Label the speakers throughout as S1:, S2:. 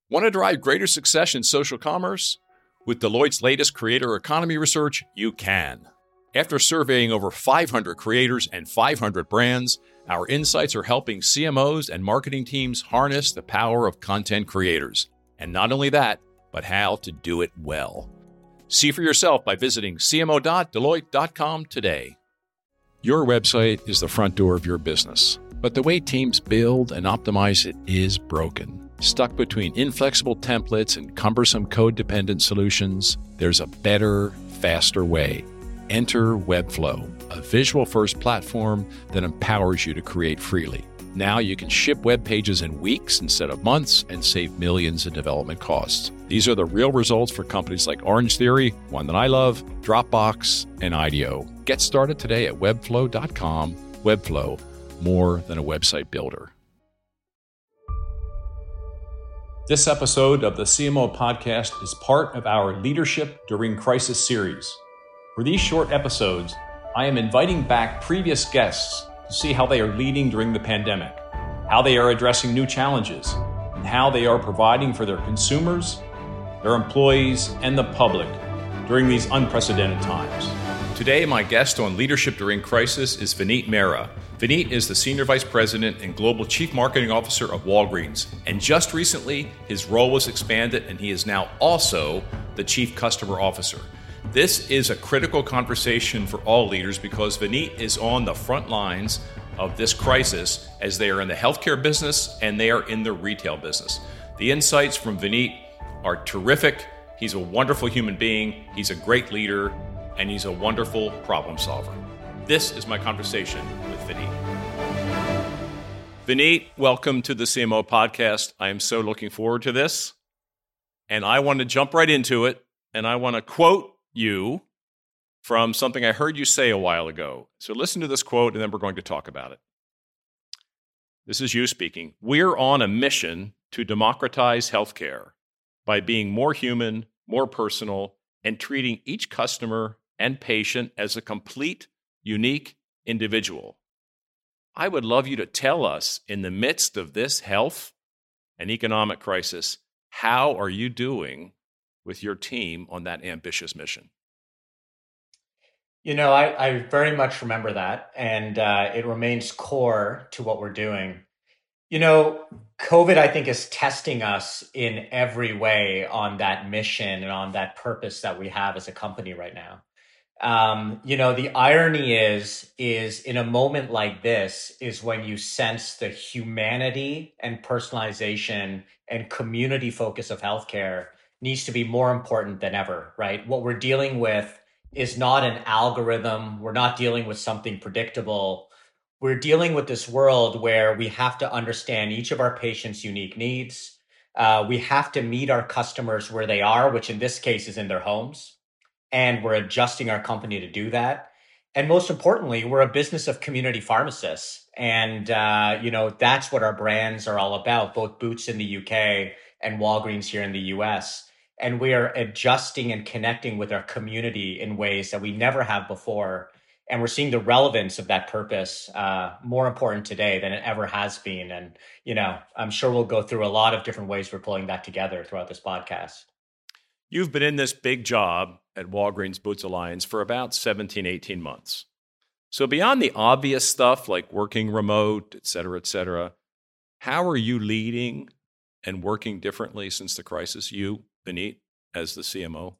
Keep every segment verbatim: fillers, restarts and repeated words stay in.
S1: Want to drive greater success in social commerce? With Deloitte's latest creator economy research, you can. After surveying over five hundred creators and five hundred brands, our insights are helping C M Os and marketing teams harness the power of content creators. And not only that, but how to do it well. See for yourself by visiting c m o dot deloitte dot com today. Your website is the front door of your business, but the way teams build and optimize it is broken. Stuck between inflexible templates and cumbersome code-dependent solutions, there's a better, faster way. Enter Webflow, a visual-first platform that empowers you to create freely. Now you can ship web pages in weeks instead of months and save millions in development costs. These are the real results for companies like Orange Theory, one that I love, Dropbox, and IDEO. Get started today at webflow dot com. Webflow, more than a website builder. This episode of the C M O Podcast is part of our Leadership During Crisis series. For these short episodes, I am inviting back previous guests to see how they are leading during the pandemic, how they are addressing new challenges, and how they are providing for their consumers, their employees, and the public during these unprecedented times. Today, my guest on Leadership During Crisis is Vineet Mehra. Vineet is the Senior Vice President and Global Chief Marketing Officer of Walgreens. And just recently, his role was expanded and he is now also the Chief Customer Officer. This is a critical conversation for all leaders because Vineet is on the front lines of this crisis as they are in the healthcare business and they are in the retail business. The insights from Vineet are terrific. He's a wonderful human being. He's a great leader and he's a wonderful problem solver. This is my conversation with Vineet. Vineet, welcome to the C M O Podcast. I am so looking forward to this. And I want to jump right into it. And I want to quote you from something I heard you say a while ago. So listen to this quote, and then we're going to talk about it. This is you speaking. We're on a mission to democratize healthcare by being more human, more personal, and treating each customer and patient as a complete, unique individual. I would love you to tell us, in the midst of this health and economic crisis, how are you doing with your team on that ambitious mission?
S2: You know, I, I very much remember that, and uh, it remains core to what we're doing. You know, COVID, I think, is testing us in every way on that mission and on that purpose that we have as a company right now. Um, you know, the irony is, is in a moment like this is when you sense the humanity and personalization and community focus of healthcare needs to be more important than ever, right? What we're dealing with is not an algorithm. We're not dealing with something predictable. We're dealing with this world where we have to understand each of our patients' unique needs. Uh, we have to meet our customers where they are, which in this case is in their homes. And we're adjusting our company to do that. And most importantly, we're a business of community pharmacists. And, uh, you know, that's what our brands are all about, both Boots in the U K and Walgreens here in the U S. And we are adjusting and connecting with our community in ways that we never have before. And we're seeing the relevance of that purpose uh, more important today than it ever has been. And, you know, I'm sure we'll go through a lot of different ways we're pulling that together throughout this podcast.
S1: You've been in this big job at Walgreens Boots Alliance for about seventeen, eighteen months. So beyond the obvious stuff like working remote, et cetera, et cetera, how are you leading and working differently since the crisis, you, Vineet, as the C M O?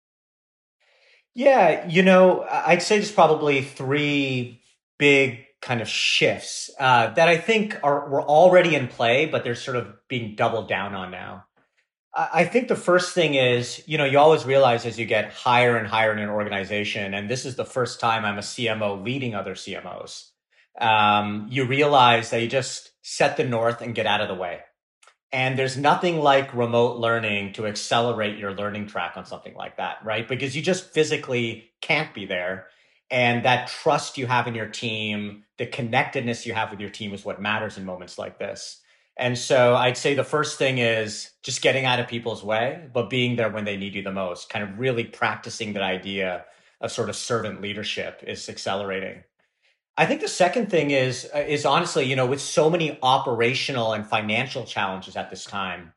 S2: Yeah, you know, I'd say there's probably three big kind of shifts uh, that I think are were already in play, but they're sort of being doubled down on now. I think the first thing is, you know, you always realize as you get higher and higher in an organization, and this is the first time I'm a C M O leading other C M Os, um, you realize that you just set the north and get out of the way. And there's nothing like remote learning to accelerate your learning track on something like that, right? Because you just physically can't be there. And that trust you have in your team, the connectedness you have with your team is what matters in moments like this. And so I'd say the first thing is just getting out of people's way, but being there when they need you the most, kind of really practicing that idea of sort of servant leadership is accelerating. I think the second thing is, is honestly, you know, with so many operational and financial challenges at this time,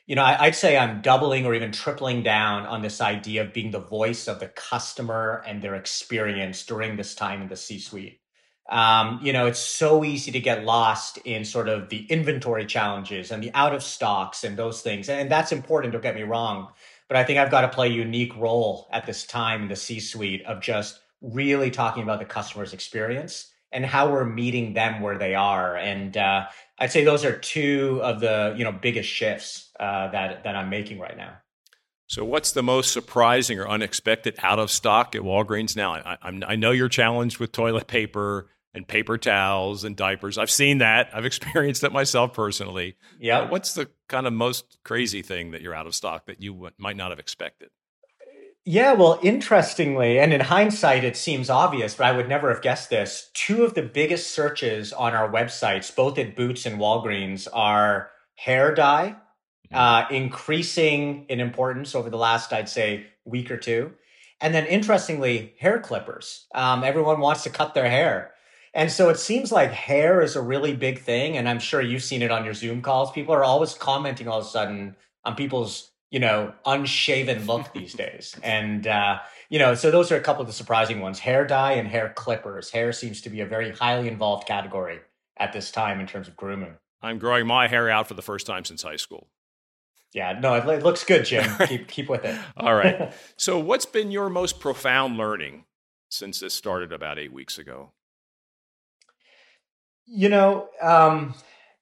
S2: you know, I, I'd say I'm doubling or even tripling down on this idea of being the voice of the customer and their experience during this time in the C-suite. Um, you know, it's so easy to get lost in sort of the inventory challenges and the out of stocks and those things. And that's important, don't get me wrong. But I think I've got to play a unique role at this time in the C-suite of just really talking about the customer's experience and how we're meeting them where they are. And uh, I'd say those are two of the you know biggest shifts uh, that that I'm making right now.
S1: So, what's the most surprising or unexpected out of stock at Walgreens now? I, I, I know you're challenged with toilet paper and paper towels and diapers. I've seen that. I've experienced it myself personally.
S2: Yeah.
S1: Uh, what's the kind of most crazy thing that you're out of stock that you w- might not have expected?
S2: Yeah, well, interestingly, and in hindsight, it seems obvious, but I would never have guessed this. Two of the biggest searches on our websites, both at Boots and Walgreens, are hair dye, uh, increasing in importance over the last, I'd say, week or two. And then interestingly, hair clippers. Um, everyone wants to cut their hair. And so it seems like hair is a really big thing. And I'm sure you've seen it on your Zoom calls. People are always commenting all of a sudden on people's, you know, unshaven look these days. And, uh, you know, so those are a couple of the surprising ones. Hair dye and hair clippers. Hair seems to be a very highly involved category at this time in terms of grooming.
S1: I'm growing my hair out for the first time since high school.
S2: Yeah, no, it, it looks good, Jim. Keep keep with it.
S1: All right. So what's been your most profound learning since this started about eight weeks ago?
S2: You know, um,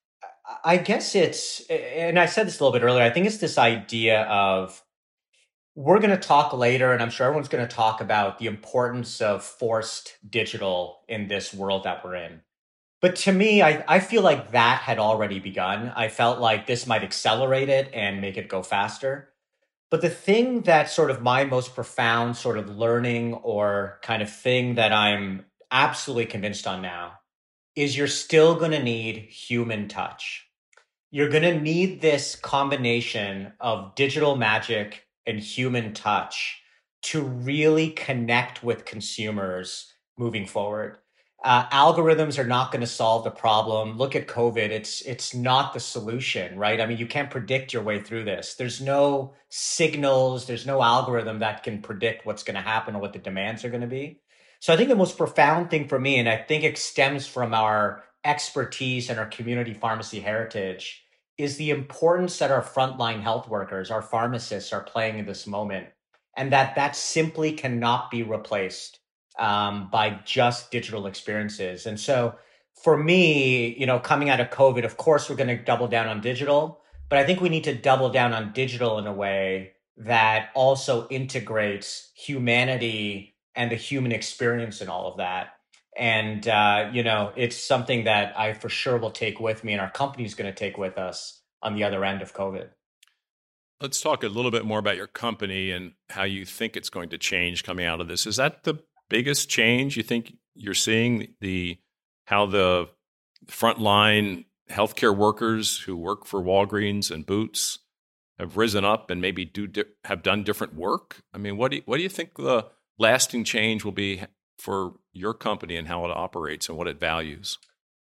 S2: I guess it's, and I said this a little bit earlier, I think it's this idea of we're going to talk later, and I'm sure everyone's going to talk about the importance of forced digital in this world that we're in. But to me, I, I feel like that had already begun. I felt like this might accelerate it and make it go faster. But the thing that sort of my most profound sort of learning or kind of thing that I'm absolutely convinced on now is you're still going to need human touch. You're going to need this combination of digital magic and human touch to really connect with consumers moving forward. Uh, algorithms are not going to solve the problem. Look at COVID. It's it's not the solution, right? I mean, you can't predict your way through this. There's no signals. There's no algorithm that can predict what's going to happen or what the demands are going to be. So I think the most profound thing for me, and I think it stems from our expertise and our community pharmacy heritage, is the importance that our frontline health workers, our pharmacists are playing in this moment, and that that simply cannot be replaced um, by just digital experiences. And so for me, you know, coming out of COVID, of course, we're going to double down on digital, but I think we need to double down on digital in a way that also integrates humanity and the human experience in all of that. And, uh, you know, it's something that I for sure will take with me and our company is going to take with us on the other end of COVID.
S1: Let's talk a little bit more about your company and how you think it's going to change coming out of this. Is that the biggest change you think you're seeing, the how the frontline healthcare workers who work for Walgreens and Boots have risen up and maybe do di- have done different work? I mean, what do you, what do you think the lasting change will be for your company and how it operates and what it values?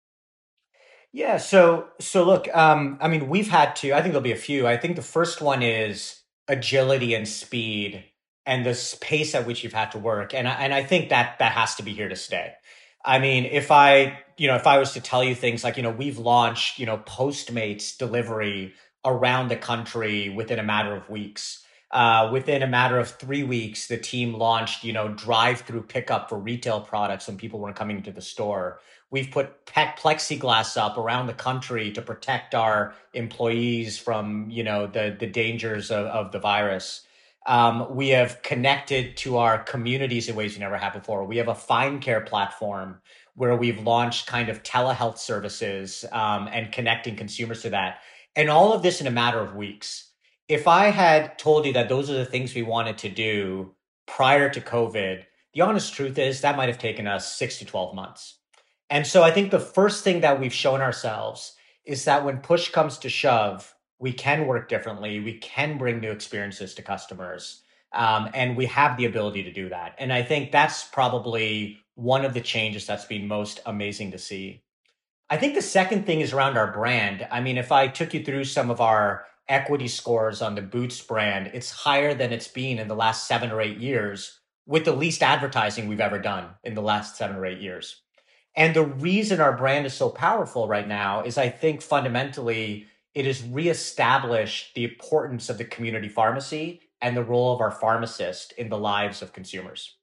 S2: Yeah, so so look, um, I mean, we've had to, I think there'll be a few. I think the first one is agility and speed and the s- pace at which you've had to work. And I, and I think that that has to be here to stay. I mean, if I, you know, if I was to tell you things like, you know, we've launched, you know, Postmates delivery around the country within a matter of weeks. Uh, within a matter of three weeks, the team launched, you know, drive-through pickup for retail products when people weren't coming to the store. We've put pe- plexiglass up around the country to protect our employees from, you know, the the dangers of, of the virus. Um, we have connected to our communities in ways we never have before. We have a Find Care platform where we've launched kind of telehealth services um, and connecting consumers to that. And all of this in a matter of weeks. If I had told you that those are the things we wanted to do prior to COVID, the honest truth is that might have taken us six to twelve months. And so I think the first thing that we've shown ourselves is that when push comes to shove, we can work differently. We can bring new experiences to customers. Um, and we have the ability to do that. And I think that's probably one of the changes that's been most amazing to see. I think the second thing is around our brand. I mean, if I took you through some of our equity scores on the Boots brand, it's higher than it's been in the last seven or eight years with the least advertising we've ever done in the last seven or eight years. And the reason our brand is so powerful right now is I think fundamentally it has reestablished the importance of the community pharmacy and the role of our pharmacist in the lives of consumers.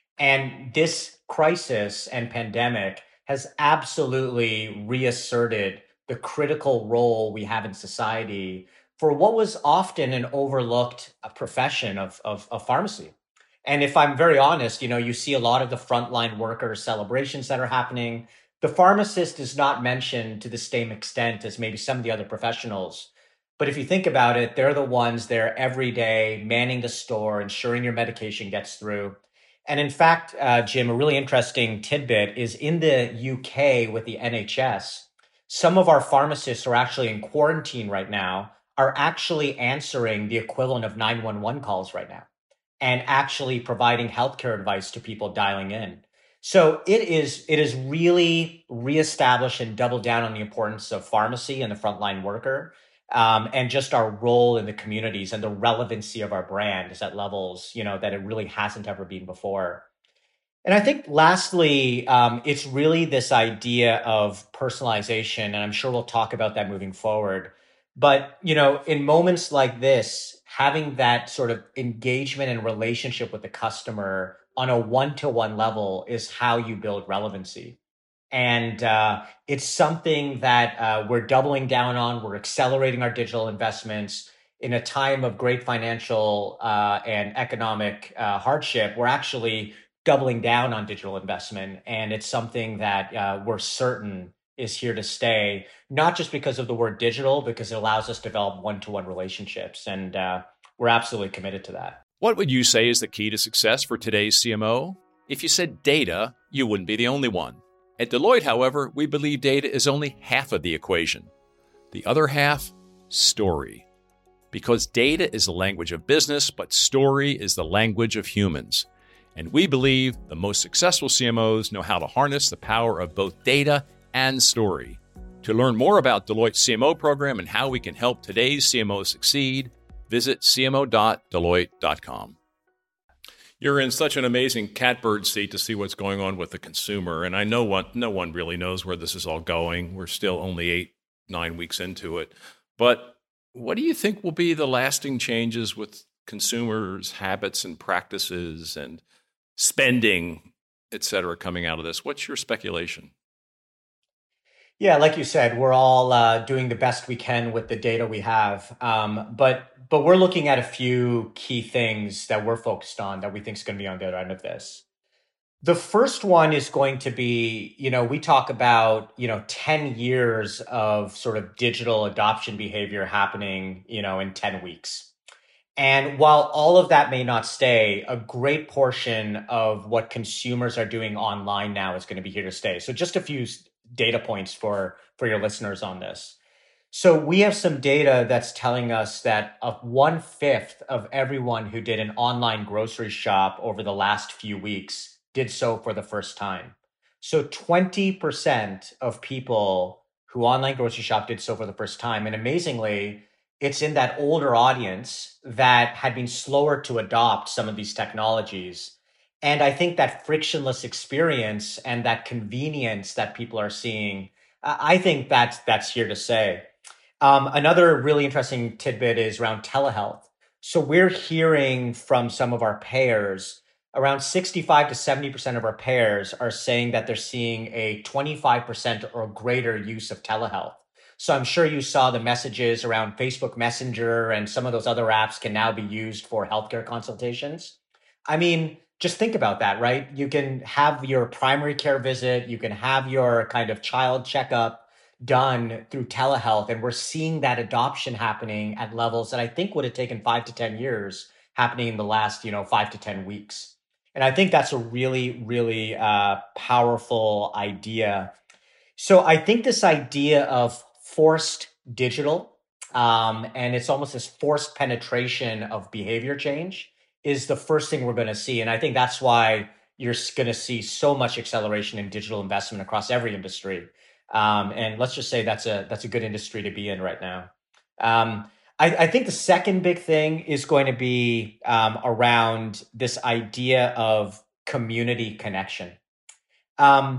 S2: And this crisis and pandemic has absolutely reasserted the critical role we have in society for what was often an overlooked uh, profession of, of, of pharmacy. And if I'm very honest, you know, you see a lot of the frontline worker celebrations that are happening. The pharmacist is not mentioned to the same extent as maybe some of the other professionals. But if you think about it, they're the ones there every day, manning the store, ensuring your medication gets through. And in fact, uh, Jim, a really interesting tidbit is in the U K with the N H S, some of our pharmacists are actually in quarantine right now, are actually answering the equivalent of nine one one calls right now and actually providing healthcare advice to people dialing in. So it is it is really reestablished and doubled down on the importance of pharmacy and the frontline worker, um, and just our role in the communities and the relevancy of our brand is at levels, you know, that it really hasn't ever been before. And I think lastly, um, it's really this idea of personalization, and I'm sure we'll talk about that moving forward. But, you know, in moments like this, having that sort of engagement and relationship with the customer on a one-to-one level is how you build relevancy. And uh, it's something that uh, we're doubling down on. We're accelerating our digital investments in a time of great financial uh, and economic uh, hardship. We're actually doubling down on digital investment. And it's something that uh, we're certain is here to stay, not just because of the word digital, because it allows us to develop one-to-one relationships. And uh, we're absolutely committed to that.
S1: What would you say is the key to success for today's C M O? If you said data, you wouldn't be the only one. At Deloitte, however, we believe data is only half of the equation. The other half, story. Because data is the language of business, but story is the language of humans. And we believe the most successful C M Os know how to harness the power of both data and story. To learn more about Deloitte's C M O program and how we can help today's C M Os succeed, visit c m o dot deloitte dot com. You're in such an amazing catbird seat to see what's going on with the consumer. And I know what no one really knows where this is all going. We're still only eight, nine weeks into it. But what do you think will be the lasting changes with consumers' habits and practices and spending, et cetera, coming out of this? What's your speculation?
S2: Yeah, like you said, we're all uh, doing the best we can with the data we have. Um, but but we're looking at a few key things that we're focused on that we think is going to be on the other end of this. The first one is going to be, you know, we talk about, you know, ten years of sort of digital adoption behavior happening, you know, in ten weeks. And while all of that may not stay, a great portion of what consumers are doing online now is going to be here to stay. So just a few data points for, for your listeners on this. So we have some data that's telling us that of one fifth of everyone who did an online grocery shop over the last few weeks did so for the first time. So twenty percent of people who online grocery shop did so for the first time. And amazingly, it's in that older audience that had been slower to adopt some of these technologies. And I think that frictionless experience and that convenience that people are seeing, I think that's, that's here to stay. Um, another really interesting tidbit is around telehealth. So we're hearing from some of our payers, around sixty-five to seventy percent of our payers are saying that they're seeing a twenty-five percent or greater use of telehealth. So I'm sure you saw the messages around Facebook Messenger and some of those other apps can now be used for healthcare consultations. I mean, just think about that, right? You can have your primary care visit, you can have your kind of child checkup done through telehealth. And we're seeing that adoption happening at levels that I think would have taken five to ten years happening in the last, you know, five to ten weeks. And I think that's a really, really uh, powerful idea. So I think this idea of forced digital, um, and it's almost this forced penetration of behavior change is the first thing we're going to see. And I think that's why you're going to see so much acceleration in digital investment across every industry. Um, and let's just say that's a that's a good industry to be in right now. Um, I, I think the second big thing is going to be um, around this idea of community connection. Um,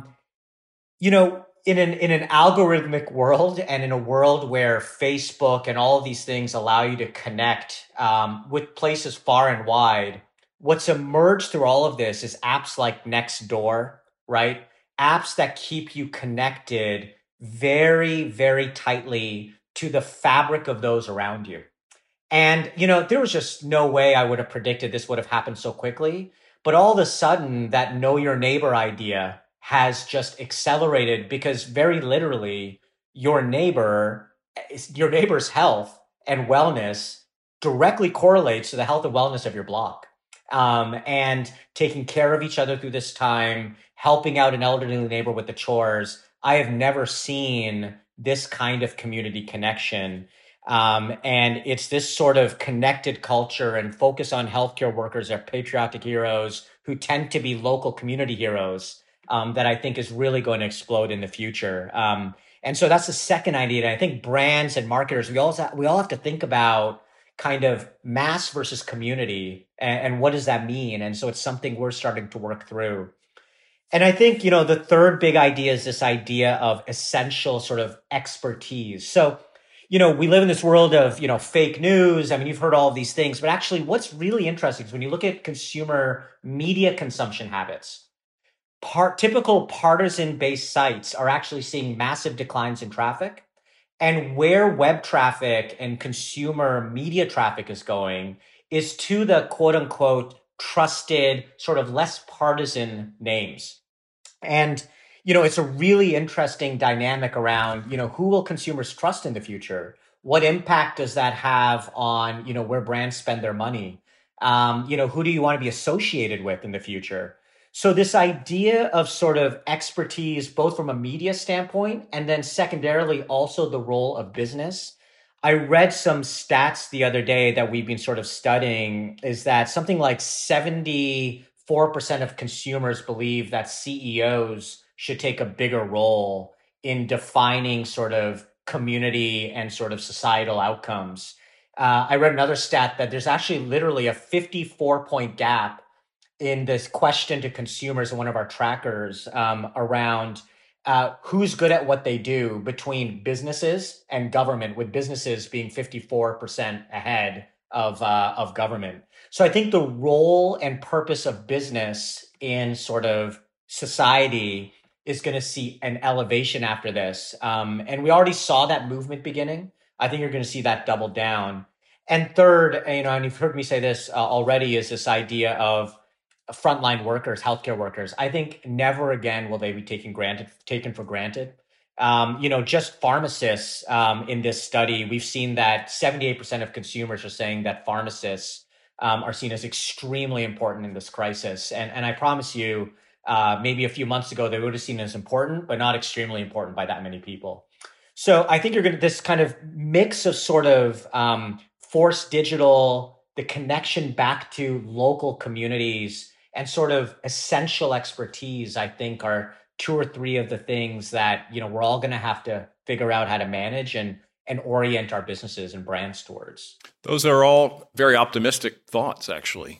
S2: you know, in an in an algorithmic world and in a world where Facebook and all of these things allow you to connect um, with places far and wide, what's emerged through all of this is apps like Nextdoor, right? Apps that keep you connected very, very tightly to the fabric of those around you. And, you know, there was just no way I would have predicted this would have happened so quickly. But all of a sudden, that know your neighbor idea has just accelerated because very literally, your neighbor, your neighbor's health and wellness directly correlates to the health and wellness of your block. Um, and taking care of each other through this time, helping out an elderly neighbor with the chores. I have never seen this kind of community connection. Um, and it's this sort of connected culture and focus on healthcare workers as patriotic heroes who tend to be local community heroes um, that I think is really going to explode in the future. Um, and so that's the second idea. And I think brands and marketers, we all we all have to think about kind of mass versus community and, and what does that mean? And so it's something we're starting to work through. And I think, you know, the third big idea is this idea of essential sort of expertise. So, you know, we live in this world of, you know, fake news. I mean, you've heard all of these things, but actually what's really interesting is when you look at consumer media consumption habits, part, typical partisan-based sites are actually seeing massive declines in traffic. And where web traffic and consumer media traffic is going is to the quote unquote trusted, sort of less partisan names. And, you know, it's a really interesting dynamic around, you know, who will consumers trust in the future? What impact does that have on, you know, where brands spend their money? Um, you know, who do you want to be associated with in the future? So this idea of sort of expertise, both from a media standpoint, and then secondarily also the role of business. I read some stats the other day that we've been sort of studying is that something like seventy-four percent of consumers believe that C E Os should take a bigger role in defining sort of community and sort of societal outcomes. Uh, I read another stat that there's actually literally a fifty-four point gap in this question to consumers in one of our trackers um, around uh, who's good at what they do between businesses and government, with businesses being fifty-four percent ahead of uh, of government. So I think the role and purpose of business in sort of society is going to see an elevation after this. Um, and we already saw that movement beginning. I think you're going to see that double down. And third, you know, and you've heard me say this uh, already, is this idea of frontline workers, healthcare workers. I think never again will they be taken granted, taken for granted. Um, you know, just pharmacists um, in this study, we've seen that seventy-eight percent of consumers are saying that pharmacists um, are seen as extremely important in this crisis. And, and I promise you, uh, maybe a few months ago, they would have seen as important, but not extremely important by that many people. So I think you're going to, this kind of mix of sort of um, forced digital, the connection back to local communities, and sort of essential expertise, I think, are two or three of the things that, you know, we're all going to have to figure out how to manage and and orient our businesses and brands towards.
S1: Those are all very optimistic thoughts, actually.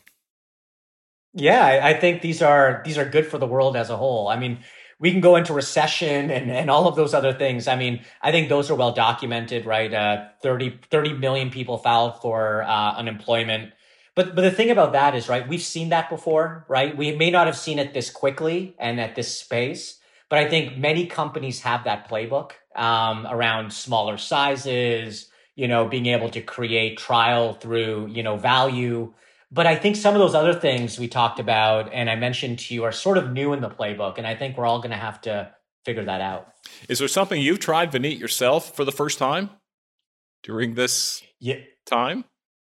S2: Yeah, I, I think these are these are good for the world as a whole. I mean, we can go into recession and, and all of those other things. I mean, I think those are well documented, right? Uh, thirty, thirty million people filed for uh, unemployment. But but the thing about that is, right, we've seen that before, right? We may not have seen it this quickly and at this space, but I think many companies have that playbook um, around smaller sizes, you know, being able to create trial through, you know, value. But I think some of those other things we talked about and I mentioned to you are sort of new in the playbook. And I think we're all going to have to figure that out.
S1: Is there something you've tried, Vineet, yourself for the first time during this
S2: yeah.
S1: time?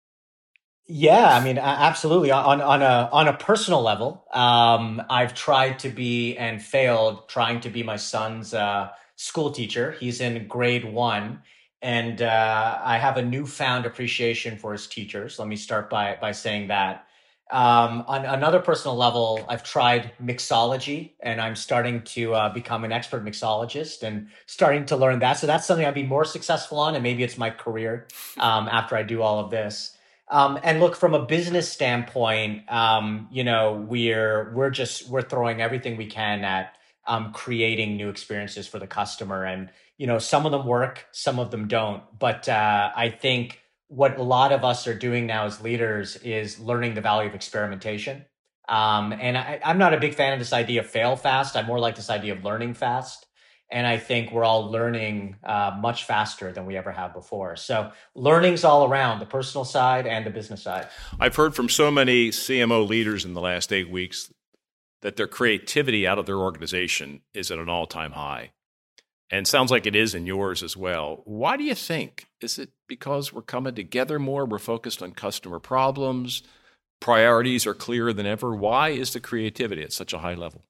S2: Yeah, I mean, absolutely. On on a on a personal level, um, I've tried to be and failed trying to be my son's uh, school teacher. He's in grade one, and uh, I have a newfound appreciation for his teachers. Let me start by by saying that. Um, on another personal level, I've tried mixology, and I'm starting to uh, become an expert mixologist and starting to learn that. So that's something I'd be more successful on, and maybe it's my career um, after I do all of this. Um, and look, from a business standpoint, um, you know, we're we're just we're throwing everything we can at um, creating new experiences for the customer, and you know, some of them work, some of them don't. But uh, I think what a lot of us are doing now as leaders is learning the value of experimentation. Um, and I, I'm not a big fan of this idea of fail fast. I more like this idea of learning fast. And I think we're all learning uh, much faster than we ever have before. So learning's all around, the personal side and the business side.
S1: I've heard from so many C M O leaders in the last eight weeks that their creativity out of their organization is at an all-time high. And sounds like it is in yours as well. Why do you think? Is it because we're coming together more? We're focused on customer problems. Priorities are clearer than ever. Why is the creativity at such a high level?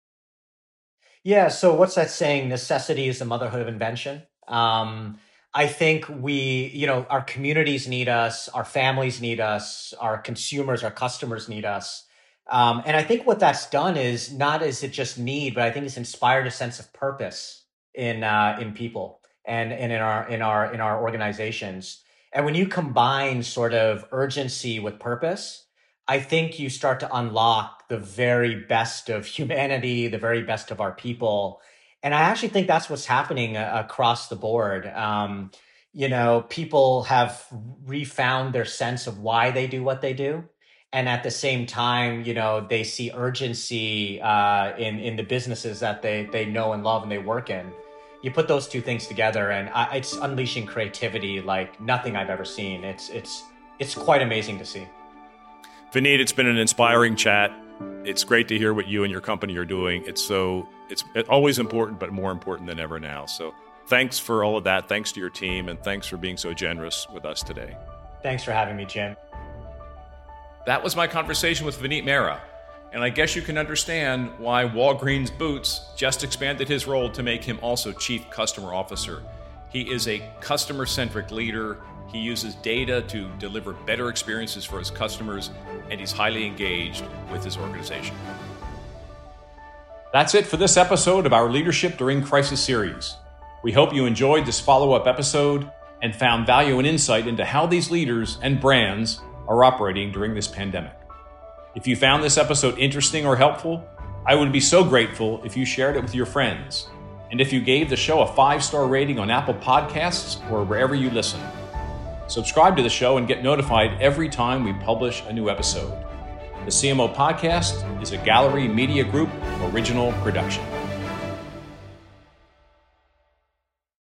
S2: Yeah. So what's that saying? Necessity is the motherhood of invention. Um, I think we, you know, our communities need us, our families need us, our consumers, our customers need us. Um, and I think what that's done is not is it just need, but I think it's inspired a sense of purpose in uh, in people and, and in our in our in our organizations. And when you combine sort of urgency with purpose, I think you start to unlock the very best of humanity, the very best of our people. And I actually think that's what's happening uh, across the board. Um, you know, people have refound their sense of why they do what they do. And at the same time, you know, they see urgency uh, in in the businesses that they they know and love and they work in. You put those two things together, and I, it's unleashing creativity like nothing I've ever seen. It's it's it's quite amazing to see.
S1: Vineet, it's been an inspiring chat. It's great to hear what you and your company are doing. It's so it's always important, but more important than ever now. So thanks for all of that. Thanks to your team, and thanks for being so generous with us today.
S2: Thanks for having me, Jim.
S1: That was my conversation with Vineet Mehra. And I guess you can understand why Walgreens Boots just expanded his role to make him also Chief Customer Officer. He is a customer-centric leader. He uses data to deliver better experiences for his customers, and he's highly engaged with his organization. That's it for this episode of our Leadership During Crisis series. We hope you enjoyed this follow-up episode and found value and insight into how these leaders and brands are operating during this pandemic. If you found this episode interesting or helpful, I would be so grateful if you shared it with your friends, and if you gave the show a five-star rating on Apple Podcasts or wherever you listen. Subscribe to the show and get notified every time we publish a new episode. The C M O Podcast is a Gallery Media Group original production.